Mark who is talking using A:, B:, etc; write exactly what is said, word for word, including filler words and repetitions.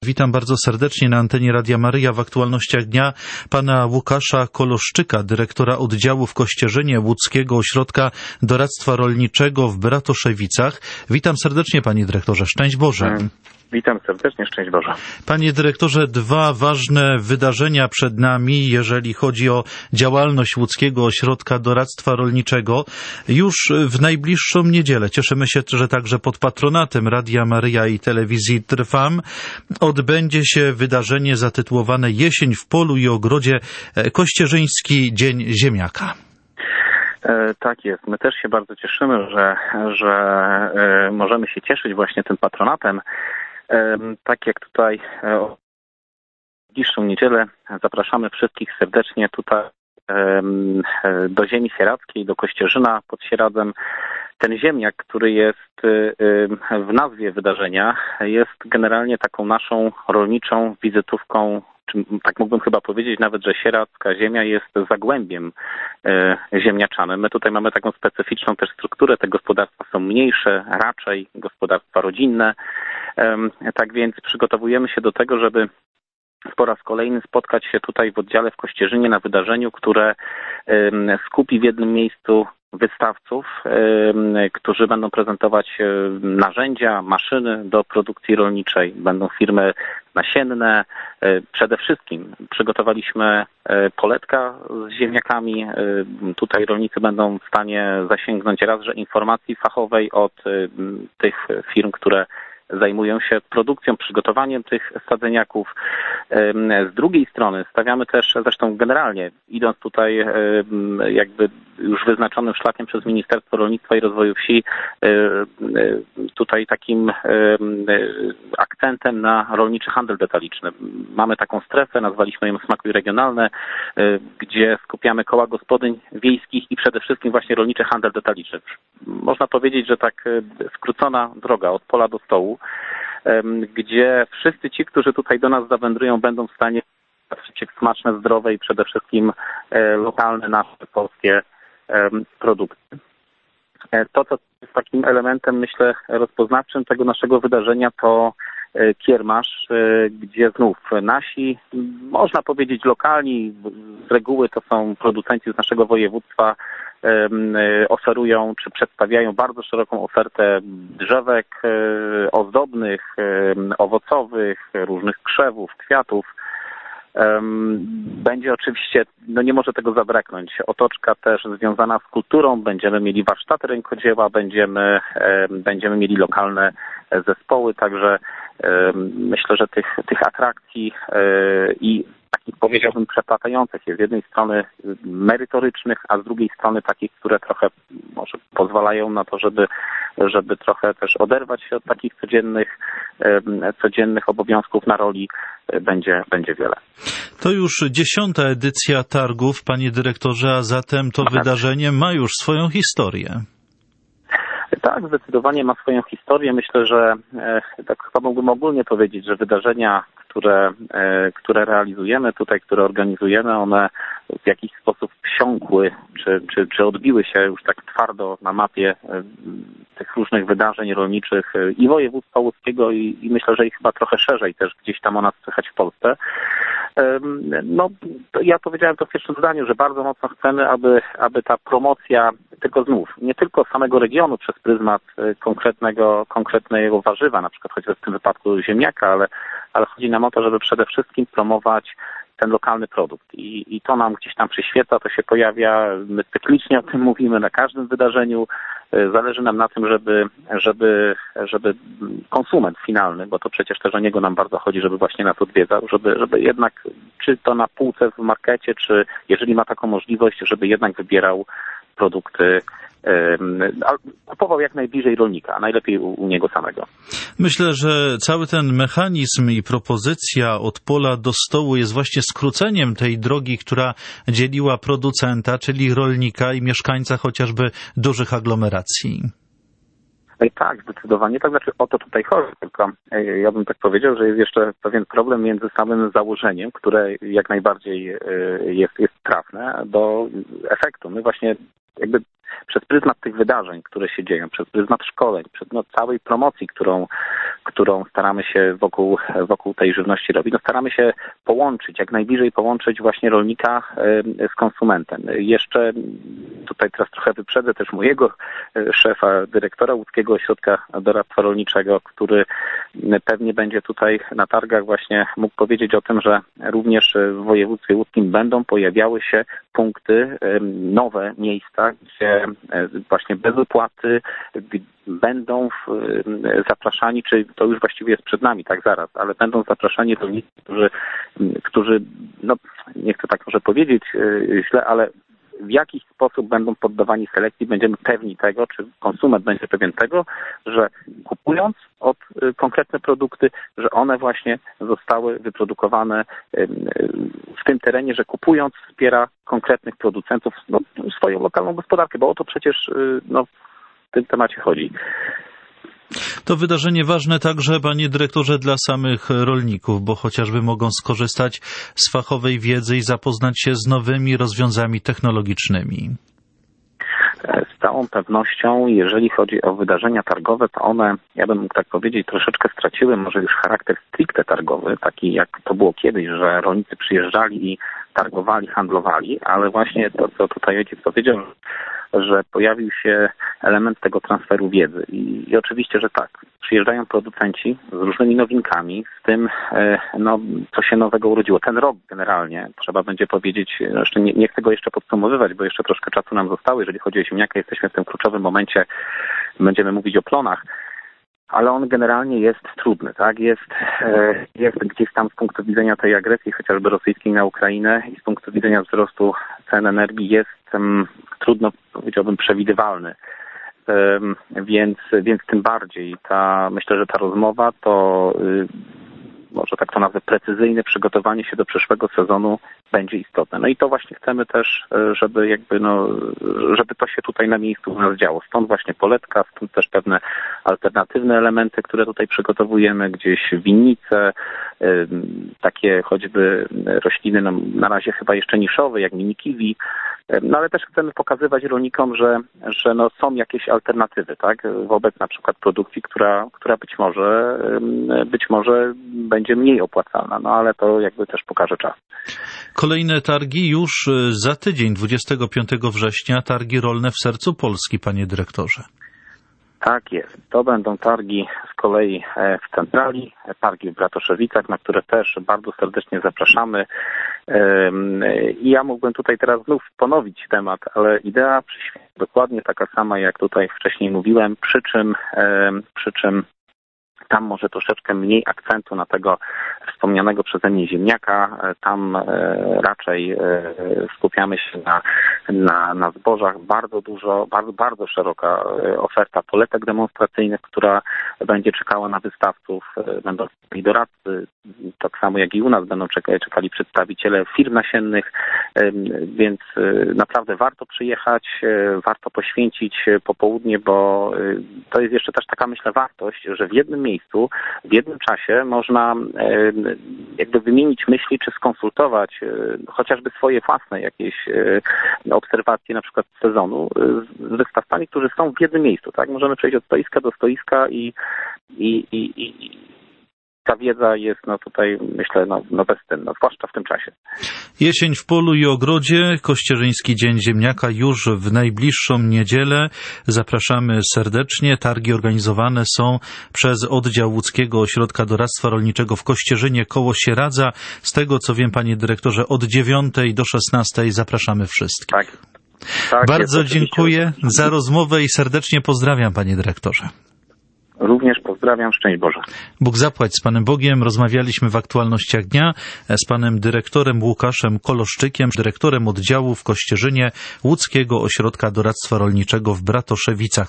A: Witam bardzo serdecznie na antenie Radia Maryja w aktualnościach dnia pana Łukasza Koloszczyka, dyrektora oddziału w Kościerzynie Łódzkiego Ośrodka Doradztwa Rolniczego w Bratoszewicach. Witam serdecznie, panie dyrektorze. Szczęść Boże.
B: Witam serdecznie, szczęść Boże.
A: Panie dyrektorze, dwa ważne wydarzenia przed nami, jeżeli chodzi o działalność Łódzkiego Ośrodka Doradztwa Rolniczego. Już w najbliższą niedzielę, cieszymy się, że także pod patronatem Radia Maryja i telewizji Trwam, odbędzie się wydarzenie zatytułowane Jesień w polu i ogrodzie, Kościerzyński Dzień Ziemniaka.
B: E, tak jest. My też się bardzo cieszymy, że, że e, możemy się cieszyć właśnie tym patronatem. Tak jak tutaj w bliższą niedzielę zapraszamy wszystkich serdecznie tutaj do ziemi sieradzkiej, do Kościerzyna pod Sieradzem. Ten ziemniak, który jest w nazwie wydarzenia, jest generalnie taką naszą rolniczą wizytówką, czy tak mógłbym chyba powiedzieć nawet, że sieradzka ziemia jest zagłębiem ziemniaczanym. My tutaj mamy taką specyficzną też strukturę, te gospodarstwa są mniejsze, raczej gospodarstwa rodzinne. Tak więc przygotowujemy się do tego, żeby po raz kolejny spotkać się tutaj w oddziale w Kościerzynie na wydarzeniu, które skupi w jednym miejscu wystawców, którzy będą prezentować narzędzia, maszyny do produkcji rolniczej. Będą firmy nasienne. Przede wszystkim przygotowaliśmy poletka z ziemniakami. Tutaj rolnicy będą w stanie zasięgnąć raz, że informacji fachowej od tych firm, które zajmują się produkcją, przygotowaniem tych sadzeniaków. Z drugiej strony stawiamy też, zresztą generalnie, idąc tutaj jakby już wyznaczonym szlakiem przez Ministerstwo Rolnictwa i Rozwoju Wsi, tutaj takim akcentem na rolniczy handel detaliczny. Mamy taką strefę, nazwaliśmy ją Smakuj Regionalne, gdzie skupiamy koła gospodyń wiejskich i przede wszystkim właśnie rolniczy handel detaliczny. Można powiedzieć, że tak skrócona droga od pola do stołu, gdzie wszyscy ci, którzy tutaj do nas zawędrują, będą w stanie dostarczyć smaczne, zdrowe i przede wszystkim lokalne, nasze polskie produkty. To, co jest takim elementem, myślę, rozpoznawczym tego naszego wydarzenia, to kiermasz, gdzie znów nasi, można powiedzieć lokalni, z reguły to są producenci z naszego województwa, oferują czy przedstawiają bardzo szeroką ofertę drzewek ozdobnych, owocowych, różnych krzewów, kwiatów. Będzie oczywiście, no nie może tego zabraknąć, otoczka też związana z kulturą, będziemy mieli warsztaty rękodzieła, będziemy, będziemy mieli lokalne zespoły, także myślę, że tych, tych atrakcji i takich, powiedziałbym, przeplatających jest z jednej strony merytorycznych, a z drugiej strony takich, które trochę może pozwalają na to, żeby, żeby trochę też oderwać się od takich codziennych, codziennych obowiązków na roli, będzie, będzie wiele.
A: To już dziesiąta edycja targów, panie dyrektorze, a zatem to tak. Wydarzenie ma już swoją historię.
B: Tak, zdecydowanie ma swoją historię. Myślę, że tak chyba mógłbym ogólnie powiedzieć, że wydarzenia, które, które realizujemy tutaj, które organizujemy, one w jakiś sposób wsiąkły, czy, czy, czy odbiły się już tak twardo na mapie tych różnych wydarzeń rolniczych i województwa łódzkiego i, i myślę, że ich chyba trochę szerzej też gdzieś tam o nas słychać w Polsce. No, ja powiedziałem to w pierwszym zdaniu, że bardzo mocno chcemy, aby, aby ta promocja, tylko znów, nie tylko samego regionu przez pryzmat konkretnego, konkretnego warzywa, na przykład choćby w tym wypadku ziemniaka, ale, ale chodzi nam o to, żeby przede wszystkim promować ten lokalny produkt. I, I to nam gdzieś tam przyświeca, to się pojawia, my cyklicznie o tym mówimy na każdym wydarzeniu. Zależy nam na tym, żeby, żeby, żeby konsument finalny, bo to przecież też o niego nam bardzo chodzi, żeby właśnie nas odwiedzał, żeby, żeby jednak, czy to na półce w markecie, czy jeżeli ma taką możliwość, żeby jednak wybierał produkty, kupował jak najbliżej rolnika, a najlepiej u, u niego samego.
A: Myślę, że cały ten mechanizm i propozycja od pola do stołu jest właśnie skróceniem tej drogi, która dzieliła producenta, czyli rolnika i mieszkańca chociażby dużych aglomeracji.
B: Tak, zdecydowanie. Tak, znaczy o to tutaj chodzi, tylko ja bym tak powiedział, że jest jeszcze pewien problem między samym założeniem, które jak najbardziej jest, jest trafne, do efektu. My właśnie jakby przez pryzmat tych wydarzeń, które się dzieją, przez pryzmat szkoleń, przez no, całej promocji, którą, którą staramy się wokół, wokół tej żywności robić, no staramy się połączyć, jak najbliżej połączyć właśnie rolnika z konsumentem. Jeszcze tutaj teraz trochę wyprzedzę też mojego szefa, dyrektora Łódzkiego Ośrodka Doradztwa Rolniczego, który pewnie będzie tutaj na targach właśnie mógł powiedzieć o tym, że również w województwie łódzkim będą pojawiały się punkty, nowe miejsca, gdzie właśnie bez opłaty będą zapraszani, czy to już właściwie jest przed nami, tak zaraz, ale będą zapraszani rolnicy, którzy, którzy no nie chcę tak może powiedzieć źle, ale w jakiś sposób będą poddawani selekcji, będziemy pewni tego, czy konsument będzie pewien tego, że kupując od konkretne produkty, że one właśnie zostały wyprodukowane w tym terenie, że kupując wspiera konkretnych producentów, no, swoją lokalną gospodarkę, bo o to przecież no, w tym temacie chodzi.
A: To wydarzenie ważne także, panie dyrektorze, dla samych rolników, bo chociażby mogą skorzystać z fachowej wiedzy i zapoznać się z nowymi rozwiązaniami technologicznymi.
B: Z całą pewnością, jeżeli chodzi o wydarzenia targowe, to one, ja bym mógł tak powiedzieć, troszeczkę straciły może już charakter stricte targowy, taki jak to było kiedyś, że rolnicy przyjeżdżali i targowali, handlowali, ale właśnie to, co tutaj ojciec powiedział, że pojawił się element tego transferu wiedzy. I, i oczywiście, że tak, przyjeżdżają producenci z różnymi nowinkami, z tym, no, co się nowego urodziło. Ten rok generalnie, trzeba będzie powiedzieć, jeszcze nie, nie chcę go jeszcze podsumowywać, bo jeszcze troszkę czasu nam zostało, jeżeli chodzi o ziemniaka, jesteśmy w tym kluczowym momencie, będziemy mówić o plonach, ale on generalnie jest trudny, tak? Jest, jest gdzieś tam z punktu widzenia tej agresji chociażby rosyjskiej na Ukrainę i z punktu widzenia wzrostu cen energii jest um, trudno, powiedziałbym, przewidywalny. Um, więc, więc tym bardziej ta, myślę, że ta rozmowa to y, może tak to nazwę, precyzyjne przygotowanie się do przyszłego sezonu będzie istotne. No i to właśnie chcemy też, żeby jakby no, żeby to się tutaj na miejscu u nas działo. Stąd właśnie poletka, stąd też pewne alternatywne elementy, które tutaj przygotowujemy, gdzieś winnice, takie choćby rośliny, no, na razie chyba jeszcze niszowe, jak mini kiwi, no ale też chcemy pokazywać rolnikom, że, że no, są jakieś alternatywy, tak, wobec na przykład produkcji, która, która być może, być może będzie mniej opłacalna, no ale to jakby też pokaże czas.
A: Kolejne targi już za tydzień, dwudziestego piątego września, targi rolne w sercu Polski, panie dyrektorze.
B: Tak jest. To będą targi z kolei w centrali, targi w Bratoszewicach, na które też bardzo serdecznie zapraszamy. I ja mógłbym tutaj teraz znów ponowić temat, ale idea dokładnie taka sama, jak tutaj wcześniej mówiłem, przy czym, przy czym tam może troszeczkę mniej akcentu na tego wspomnianego przeze mnie ziemniaka. Tam raczej skupiamy się na, na, na zbożach. Bardzo dużo, bardzo, bardzo szeroka oferta poletek demonstracyjnych, która będzie czekała na wystawców. Będą i doradcy, tak samo jak i u nas będą czekali, czekali przedstawiciele firm nasiennych, więc naprawdę warto przyjechać, warto poświęcić popołudnie, bo to jest jeszcze też taka, myślę, wartość, że w jednym miejscu, w jednym czasie można jakby wymienić myśli, czy skonsultować chociażby swoje własne jakieś obserwacje na przykład z sezonu z wystawcami, którzy są w jednym miejscu, tak? Możemy przejść od stoiska do stoiska i, i, i, i ta wiedza jest no tutaj, myślę, no, no bezcenna, zwłaszcza w tym czasie.
A: Jesień w polu i ogrodzie, Kościerzyński Dzień Ziemniaka już w najbliższą niedzielę. Zapraszamy serdecznie. Targi organizowane są przez oddział Łódzkiego Ośrodka Doradztwa Rolniczego w Kościerzynie koło Sieradza. Z tego, co wiem, panie dyrektorze, od dziewiątej do szesnastej zapraszamy wszystkich.
B: Tak. Tak,
A: bardzo dziękuję za rozmowę i serdecznie pozdrawiam, panie dyrektorze.
B: Również pozdrawiam, szczęść Boże.
A: Bóg zapłać z Panem Bogiem. Rozmawialiśmy w aktualnościach dnia z panem dyrektorem Łukaszem Koloszczykiem, dyrektorem oddziału w Kościerzynie Łódzkiego Ośrodka Doradztwa Rolniczego w Bratoszewicach.